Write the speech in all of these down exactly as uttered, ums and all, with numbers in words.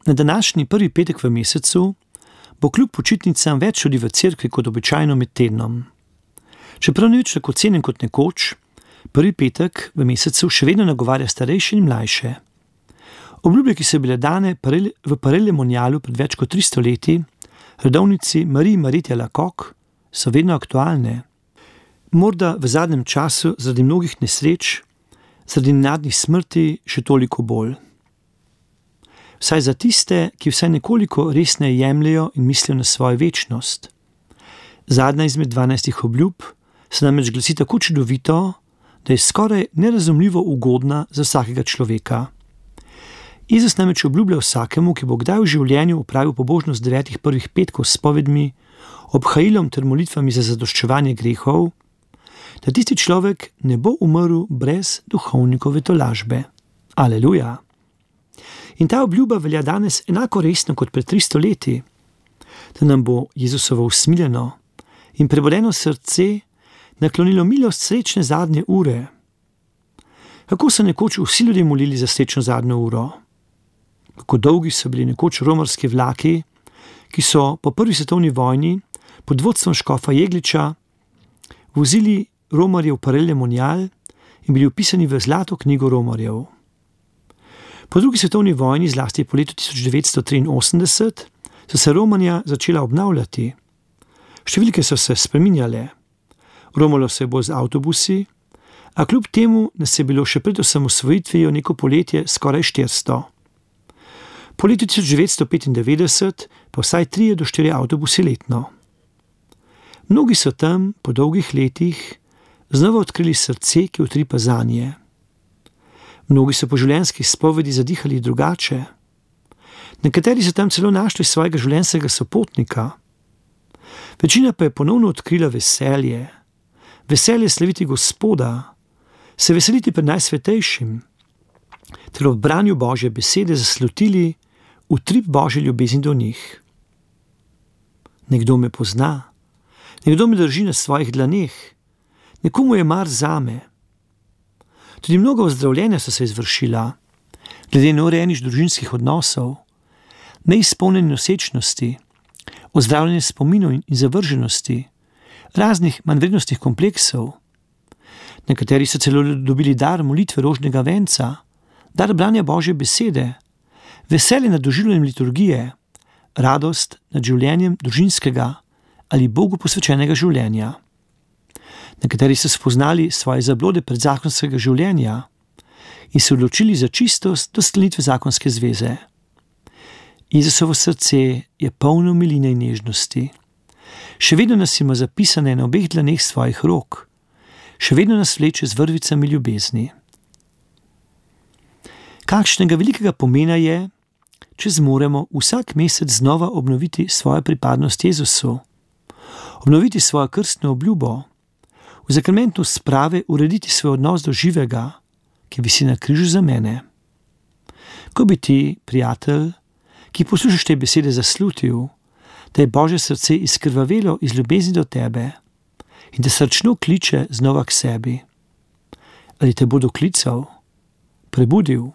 Na današnji prvi petek v mesecu bo kljub počitnicam več ljudi v cerkvi kot običajno med tednom. Čeprav ni več tako cenen kot nekoč, prvi petek v mesecu še vedno nagovarja starejše in mlajše. Obljube, ki so bile dane v Paray-le-Monialu pred več kot tristo leti, redovnici Marie Marite Alacoque, so vedno aktualne. Morda v zadnjem času zaradi mnogih nesreč, zaradi nenadnih smrti še toliko bolj. Vsaj za tiste, ki vsaj nekoliko resneje jemljejo in mislijo na svojo večnost. Zadnja izmed dvanajstih obljub se namreč glasi tako čudovito, da je skoraj nerazumljivo ugodna za vsakega človeka. Jezus namreč obljublja vsakemu, ki bo kdaj v življenju opravil pobožnost devetih prvih petkov s spovedmi, obhajilom ter molitvami za zadoščevanje grehov, da tisti človek ne bo umrl brez duhovnikove tolažbe. Aleluja! In ta obljuba velja danes enako resno kot pred tristo leti, da nam bo Jezusovo usmiljeno in prebodeno srce naklonilo milost srečne zadnje ure. Kako so nekoč vsi ljudje molili za srečno zadnjo uro? Kako dolgi so bili nekoč romarski vlaki, ki so po prvi svetovni vojni pod vodstvom škofa Jegliča vozili romarje v Paray-le-Monial in bili vpisani v zlato knjigo romarjev. Po drugi svetovni vojni, zlasti po letu tisoč devetsto triinosemdeset, so se Romanja začela obnavljati. Številke so se spreminjale. Romalo se bo z avtobusi, a kljub temu nas je bilo še pred osamosvojitvijo neko poletje skoraj štiristo. Po letu tisoč devetsto petindevetdeset pa vsaj trije do štirje avtobusi letno. Mnogi so tam po dolgih letih znova odkrili srce, ki utripa zanje. Mnogi so po življenjskih spovedi zadihali drugače. Nekateri so tam celo našli svojega življenjskega sopotnika. Večina pa je ponovno odkrila veselje. Veselje slaviti Gospoda, se veseliti pred najsvetejšim, ter v branju Božje besede zaslutili utrip Božje ljubezni do njih. Nekdo me pozna, nekdo me drži na svojih dlaneh, nekomu je mar zame. Tudi mnoga ozdravljenja so se izvršila, glede neurejenih družinskih odnosov, neizpolnjene nosečnosti, ozdravljanje spominov in zavrženosti, raznih manjvrednostnih kompleksov. Nekateri so celo dobili dar molitve rožnega venca, dar branja Božje besede, veselje nad doživljanjem liturgije, radost nad življenjem družinskega ali Bogu posvečenega življenja. Nekateri so spoznali svoje zablode predzakonskega življenja in se odločili za čistost do sklenitve zakonske zveze. Jezusovo srce je polno miline in nežnosti. Še vedno nas ima zapisane na obeh dlaneh svojih rok. Še vedno nas vleče z vrvicami ljubezni. Kakšnega velikega pomena je, če zmoremo vsak mesec znova obnoviti svojo pripadnost Jezusu, obnoviti svojo krstno obljubo, v zakramentu sprave urediti svoj odnos do živega, ki visi na križu za mene. Ko bi ti, prijatelj, ki poslušaš te besede, zaslutil, da je Božje srce izkrvavelo iz ljubezni do tebe in te srčno kliče znova k sebi. Ali te bo doklical, prebudil?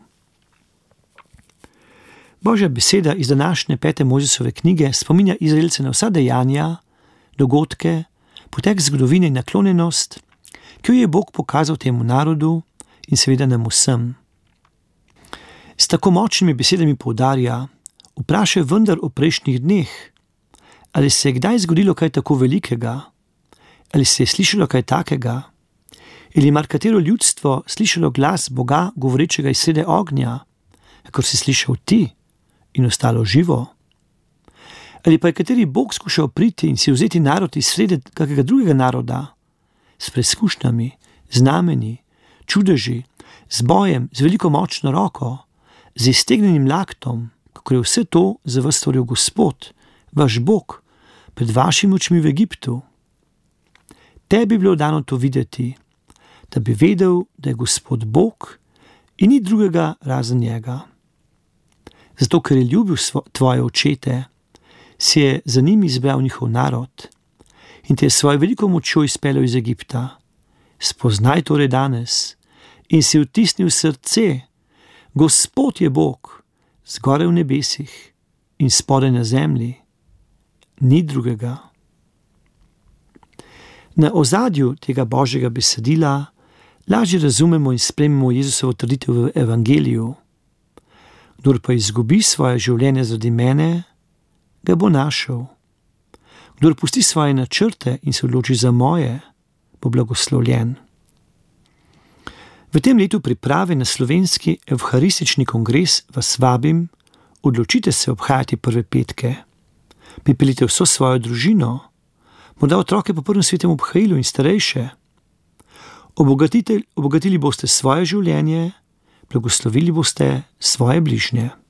Božja beseda iz današnje pete Mojzesove knjige spominja Izraelce na vsa dejanja, dogodke, potek zgodovine in naklonjenost, ki jo je Bog pokazal temu narodu in seveda nam vsem. S tako močnimi besedami poudarja, vprašaj vendar o prejšnjih dneh, ali se je kdaj zgodilo kaj tako velikega, ali se je slišalo kaj takega, ali mar katero ljudstvo slišalo glas Boga govorečega iz srede ognja, kakor si slišal ti in ostalo živo. Ali pa je kateri Bog skušal priti in si vzeti narod iz srede kakega drugega naroda, s preizkušnjami, znameni, čudeži, z bojem, z veliko močno roko, z iztegnenim laktom, kako je vse to za vas storil Gospod, vaš Bog, pred vašimi očmi v Egiptu. Tebi je bilo dano to videti, da bi vedel, da je Gospod Bog in ni drugega razen njega. Zato, ker je ljubil svo, tvoje očete, si je za njimi izbral njihov narod in te je svojo veliko močjo izpeljal iz Egipta. Spoznaj torej danes in si vtisnil srce, Gospod je Bog, zgoraj v nebesih in spodaj na zemlji, ni drugega. Na ozadju tega Božjega besedila lažje razumemo in sprejmemo Jezusovo trditev v evangeliju. Kdor pa izgubi svoje življenje zaradi mene, ga bo našel. Kdor pusti svoje načrte in se odloči za moje, bo blagoslovljen. V tem letu priprave na slovenski evharistični kongres vas vabim, odločite se obhajati prve petke. Pripeljite vso svojo družino, morda otroke po prvem svetem obhajilu in starejše. Obogatili boste svoje življenje, blagoslovili boste svoje bližnje.